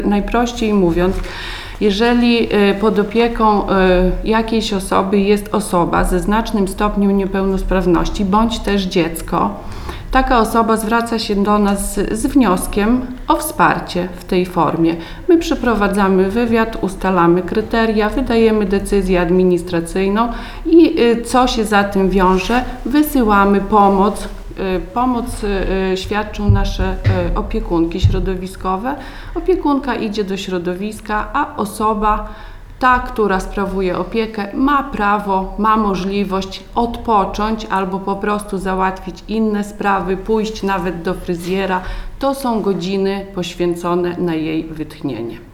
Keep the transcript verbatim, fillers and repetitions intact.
Najprościej mówiąc, jeżeli pod opieką jakiejś osoby jest osoba ze znacznym stopniem niepełnosprawności bądź też dziecko, taka osoba zwraca się do nas z wnioskiem o wsparcie w tej formie. My przeprowadzamy wywiad, ustalamy kryteria, wydajemy decyzję administracyjną i co się za tym wiąże, wysyłamy pomoc. Pomoc świadczą nasze opiekunki środowiskowe. Opiekunka idzie do środowiska, a osoba, ta, która sprawuje opiekę, ma prawo, ma możliwość odpocząć albo po prostu załatwić inne sprawy, pójść nawet do fryzjera. To są godziny poświęcone na jej wytchnienie.